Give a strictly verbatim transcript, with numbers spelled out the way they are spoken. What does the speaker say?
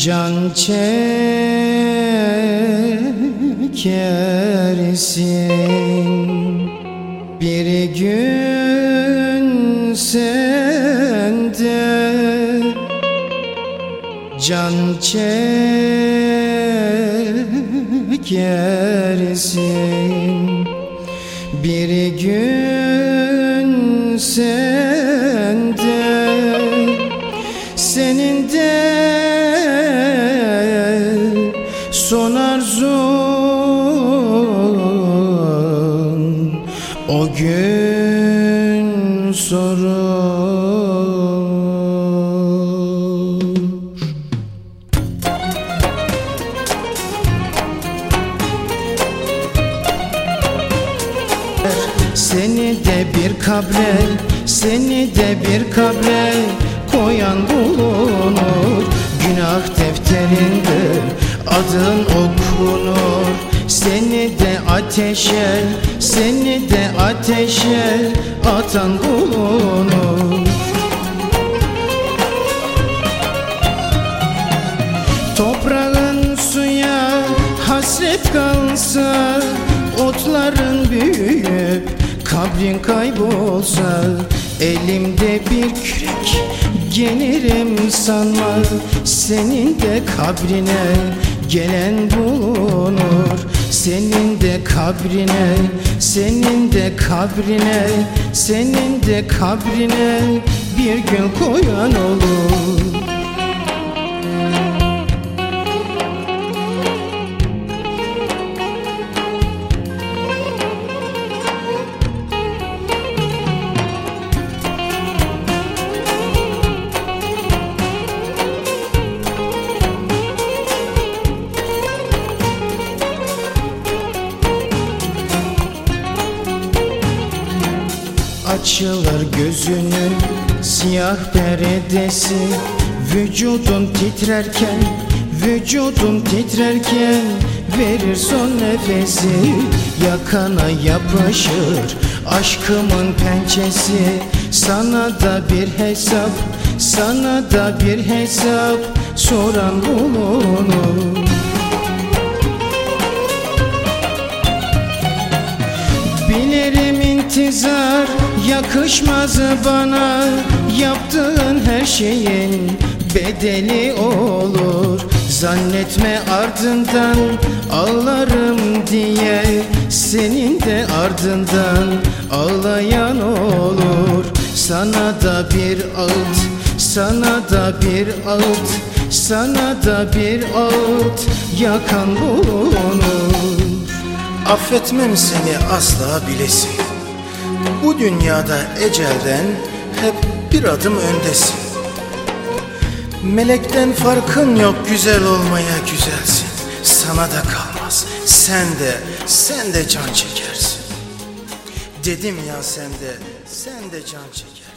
Can çekersin bir gün sen de, can çekersin bir gün sen de, senin de son arzun o gün sorur. Seni de bir kabre, seni de bir kabre koyan bulunur. Günah defterinde adın okunur. Seni de ateşe, seni de ateşe atan bulunur. Toprağın suya hasret kalsa, otların büyüyüp kabrin kaybolsa, elimde bir kürek gelirim sanma, senin de kabrine gelen bulunur. Senin de kabrine, senin de kabrine, senin de kabrine bir gün koyan olur. Açılır gözünün siyah perdesi, vücudun titrerken, vücudun titrerken verir son nefesi. Yakana yapışır aşkımın pençesi, sana da bir hesap, sana da bir hesap soran bulunur. Bilirim intizar yakışmaz bana, yaptığın her şeyin bedeli olur. Zannetme ardından ağlarım diye, senin de ardından ağlayan olur. Sana da bir ağıt, sana da bir ağıt, sana da bir ağıt yakan bulunur. Affetmem seni asla bilesin, bu dünyada ecelden hep bir adım öndesin. Melekten farkın yok güzel olmaya, güzelsin. Sana da kalmaz, sen de, sen de can çekersin. Dedim ya, sen de, sen de can çeker.